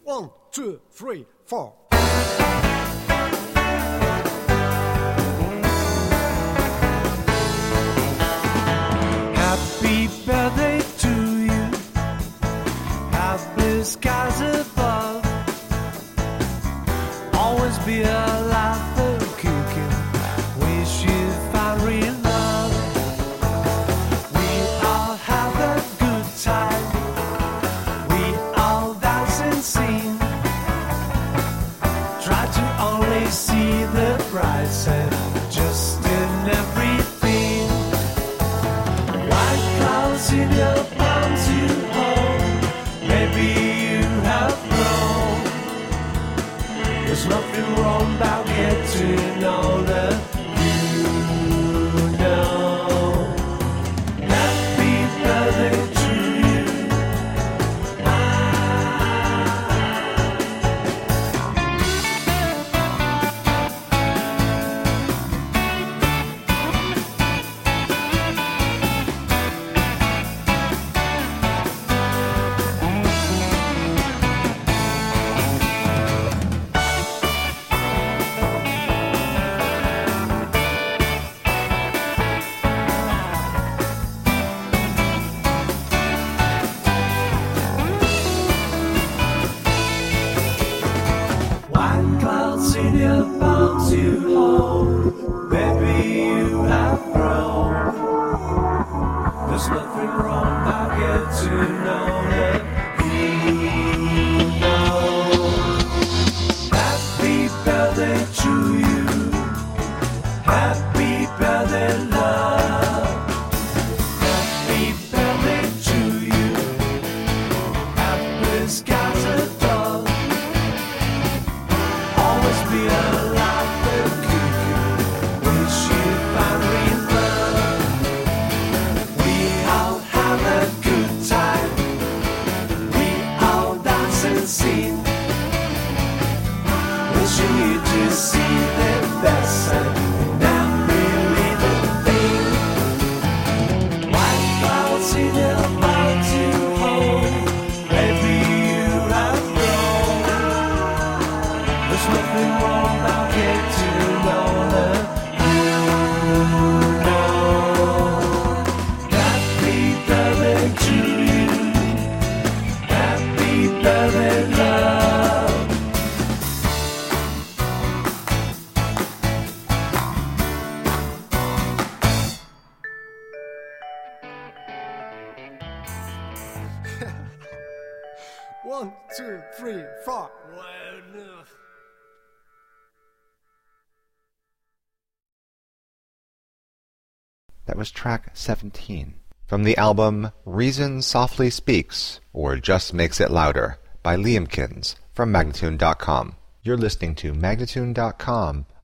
1, 2, 3, 4. Happy birthday to you. Have blue skies above. Always be alive and kicking. Wish you find real love. We all have a good time. We all dance and sing. Try to only see the bright side just in everything. White clouds in your palms you hold. Maybe you have grown. There's nothing wrong about getting to know that you know. Happy birthday to you. White clouds in your palms you hold. Baby, you have grown. There's nothing wrong about getting to know that you know. Happy birthday to you. Happy birthday, love. Happy birthday to you. Happy skies above. Always be alive and kicking. Wish you find real love. We all have a good time. We all dance and sing. Wishing you to see the best side and not believe a thing. White clouds in your mouth to hold. Maybe you have grown. There's nothing wrong about getting to know that you know. Happy birthday to you. Happy birthday, love. One, two, three, four. That was track 17 from the album Reason Softly Speaks or Just Makes It Louder by Liamkins from Magnatune.com. You're listening to Magnatune.com